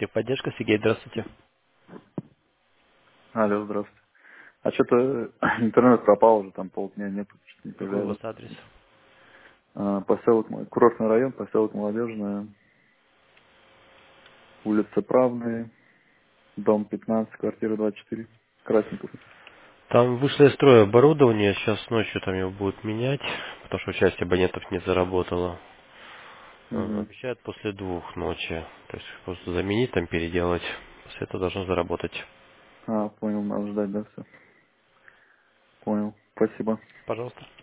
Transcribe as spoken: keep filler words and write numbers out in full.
Техподдержка, Сергей, здравствуйте. Алло, здравствуйте. А что-то интернет пропал уже, там полдня нет, что-то не Какой у вас появляется. адрес? А, поселок, Мо- курортный район, поселок Молодежная, улица Правная, дом пятнадцать, квартира двадцать четыре, Красников. Там вышло из строя оборудование, сейчас ночью там его будут менять, потому что часть абонентов не заработала. Э, Угу. Обещают после двух ночи. То есть просто заменить, там переделать. После этого должно заработать. А, понял, надо ждать, да, все. Понял. Спасибо. Пожалуйста.